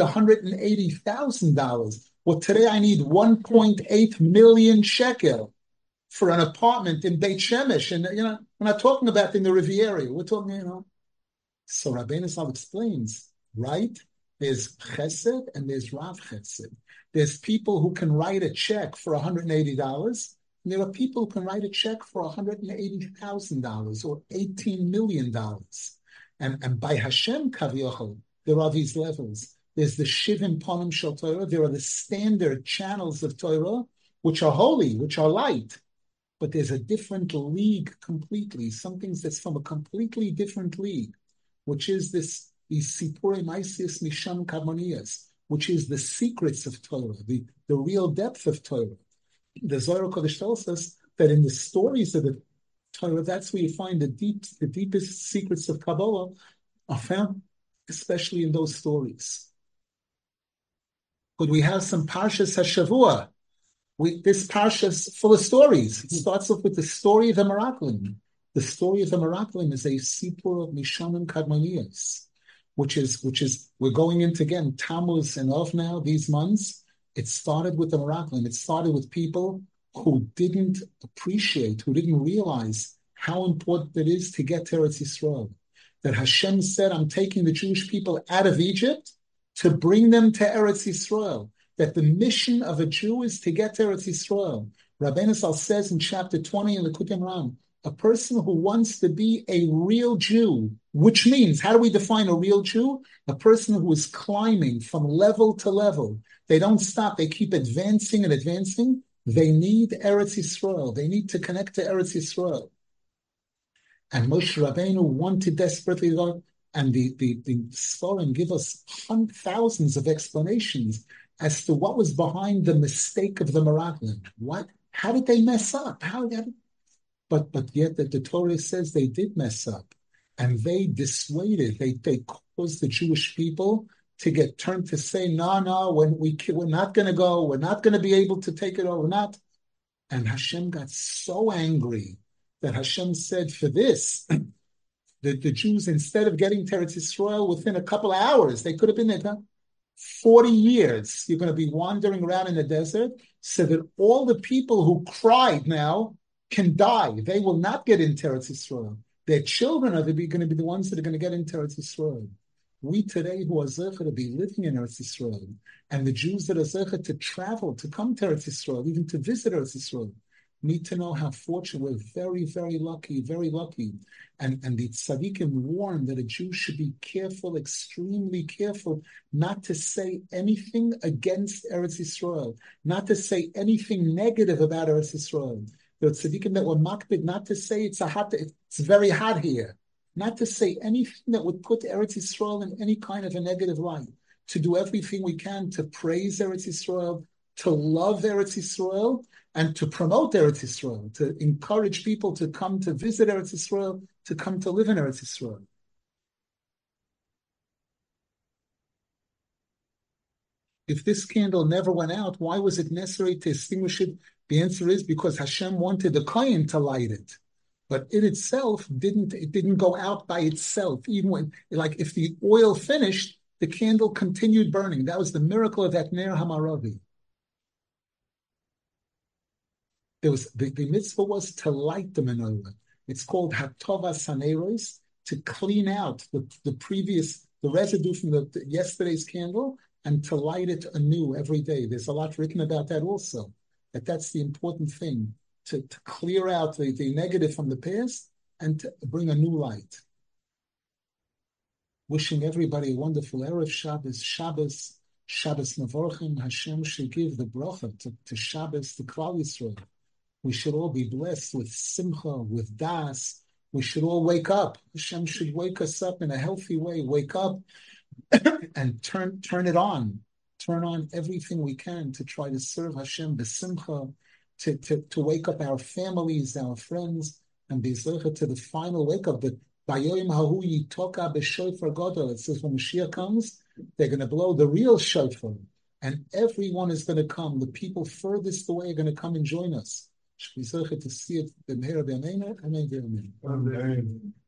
$180,000. Well, today I need 1.8 million shekel for an apartment in Beit Shemesh. And, we're not talking about in the Riviera. We're talking, So Rabbeinu Zal explains, right? There's Chesed and there's Rav Chesed. There's people who can write a check for $180, and there are people who can write a check for $180,000 or $18 million. And by Hashem Kaviyachol, there are these levels. There's the Shivim Ponim Shel Torah. There are the standard channels of Torah, which are holy, which are light. But there's a different league completely, something that's from a completely different league, which is these Sipurei Maisius Misham Kadmoniyas, which is the secrets of Torah, the real depth of Torah. The Zohar Kodesh tells us that in the stories of the Torah, that's where you find the deepest secrets of Kabbalah are found, especially in those stories. But we have some Parshas HaShavua. This Parsha is full of stories. It starts off with the story of the Meraklim. The story of the Meraklim is a Sipur of Mishanim Kadmoniyas, which is we're going into again Tammuz and Av now these months. It started with the Meraklim. It started with people who didn't appreciate, who didn't realize how important it is to get to Eretz Yisrael. That Hashem said, I'm taking the Jewish people out of Egypt to bring them to Eretz Yisrael. That the mission of a Jew is to get to Eretz Yisrael. Rabbeinu Zal says in chapter 20 in the Likutei Moharan, a person who wants to be a real Jew, which means, how do we define a real Jew? A person who is climbing from level to level. They don't stop. They keep advancing and advancing. They need Eretz Yisrael. They need to connect to Eretz Yisrael. And Moshe Rabbeinu wanted desperately to go, and the Sforim give us thousands of explanations as to what was behind the mistake of the Meraklim. How did they mess up? But yet the Torah says they did mess up, and they dissuaded. They caused the Jewish people to get turned to say, no, we're not going to go. We're not going to be able to take it over. We're not. And Hashem got so angry that Hashem said, for this, the Jews, instead of getting to Eretz Yisrael within a couple of hours, they could have been there 40 years. You're going to be wandering around in the desert, so that all the people who cried now can die. They will not get into Eretz Yisrael. Their children are going to be the ones that are going to get into Eretz Yisrael. We today who are zecher to be living in Eretz Yisrael, and the Jews that are zecher to travel, to come to Eretz Yisrael, even to visit Eretz Yisrael, need to know how fortunate we're. Very, very lucky, very lucky. And the tzaddikim warn that a Jew should be careful, extremely careful, not to say anything against Eretz Yisrael, not to say anything negative about Eretz Yisrael. There are tzaddikim that were makbid not to say it's very hot here. not to say anything that would put Eretz Yisrael in any kind of a negative light, to do everything we can to praise Eretz Yisrael, to love Eretz Yisrael, and to promote Eretz Yisrael, to encourage people to come to visit Eretz Yisrael, to come to live in Eretz Yisrael. If this candle never went out, why was it necessary to extinguish it? The answer is because Hashem wanted the Kohen to light it. But it itself didn't go out by itself. Even when, like, if the oil finished, the candle continued burning. That was the miracle of that Ner Hamaravi. The mitzvah was to light the menorah. It's called Hatova Saneros, to clean out the residue from yesterday's candle, and to light it anew every day. There's a lot written about that also, that's the important thing, to clear out the negative from the past and to bring a new light. Wishing everybody a wonderful Erev Shabbos Mevorchim. Hashem should give the bracha to Shabbos, to Klal Yisrael. We should all be blessed with simcha, with das. We should all wake up. Hashem should wake us up in a healthy way. Wake up and turn it on. Turn on everything we can to try to serve Hashem b'simcha, to wake up our families, our friends, and be zeichet to the final wake up. But Bayoyim hahu yitoka b'shofar gadol. It says when Mashiach comes, they're going to blow the real shofar, and everyone is going to come. The people furthest away are going to come and join us. Should be zeichet to see it b'meher b'yameinu. Amen. Amen.